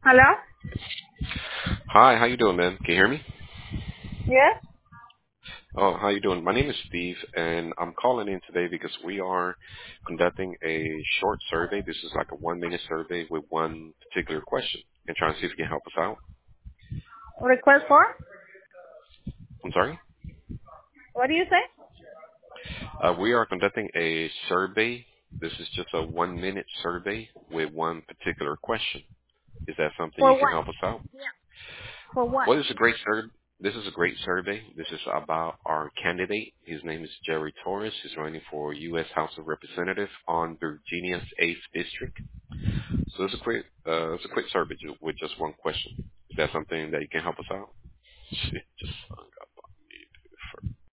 Hello? Hi, how you doing, man? Can you hear me? Yes? Oh, how you doing? My name is Steve, and I'm calling in today because we are conducting a short survey. This is like a 1-minute survey with one particular question, and trying to see if you can help us out. Request for? I'm sorry. What do you say? We are conducting a survey. This is just a 1-minute survey with one particular question. Is that something For you can what? help us out? For what? Well, this is a great survey. This is a great survey. This is about our candidate. His name is Jerry Torres. He's running for U.S. House of Representatives on Virginia's 8th District. So it's a quick survey with just one question. Is that something that you can help us out? Just